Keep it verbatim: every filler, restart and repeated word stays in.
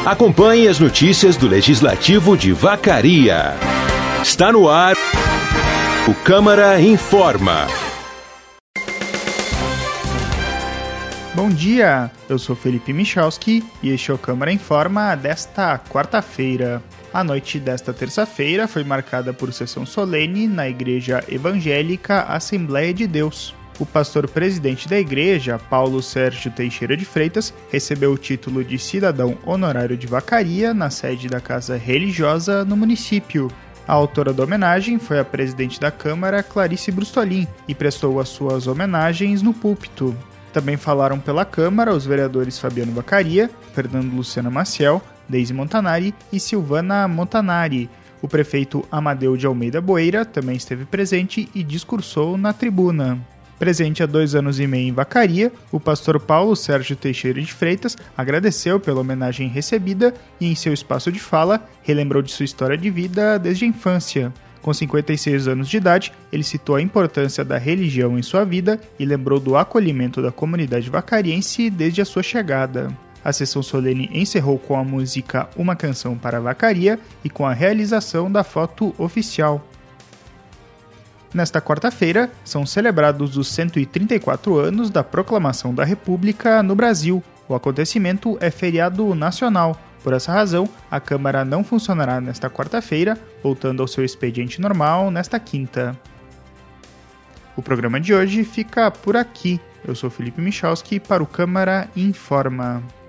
Acompanhe as notícias do Legislativo de Vacaria. Está no ar o Câmara Informa. Bom dia, eu sou Felipe Michalski e este é o Câmara Informa desta quarta-feira. A noite desta terça-feira foi marcada por sessão solene na Igreja Evangélica Assembleia de Deus. O pastor-presidente da igreja, Paulo Sérgio Teixeira de Freitas, recebeu o título de cidadão honorário de Vacaria na sede da Casa Religiosa no município. A autora da homenagem foi a presidente da Câmara, Clarice Brustolin, e prestou as suas homenagens no púlpito. Também falaram pela Câmara os vereadores Fabiano Vacaria, Fernando Luciano Maciel, Deise Montanari e Silvana Montanari. O prefeito Amadeu de Almeida Boeira também esteve presente e discursou na tribuna. Presente há dois anos e meio em Vacaria, o pastor Paulo Sérgio Teixeira de Freitas agradeceu pela homenagem recebida e, em seu espaço de fala, relembrou de sua história de vida desde a infância. Com cinquenta e seis anos de idade, ele citou a importância da religião em sua vida e lembrou do acolhimento da comunidade vacariense desde a sua chegada. A sessão solene encerrou com a música Uma Canção para Vacaria e com a realização da foto oficial. Nesta quarta-feira, são celebrados os cento e trinta e quatro anos da Proclamação da República no Brasil. O acontecimento é feriado nacional. Por essa razão, a Câmara não funcionará nesta quarta-feira, voltando ao seu expediente normal nesta quinta. O programa de hoje fica por aqui. Eu sou Felipe Michalski para o Câmara Informa.